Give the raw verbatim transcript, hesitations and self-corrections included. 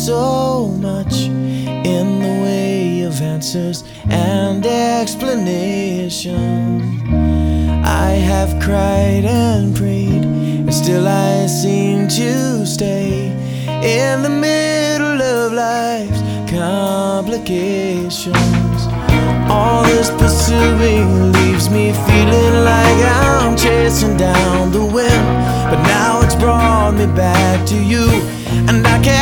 so much in the way of answers and explanations. I have cried and prayed, and still I seem to stay in the middle of life's complications. All this pursuing leaves me feeling like I'm chasing down the wind, but now it's brought me back to you, and I can't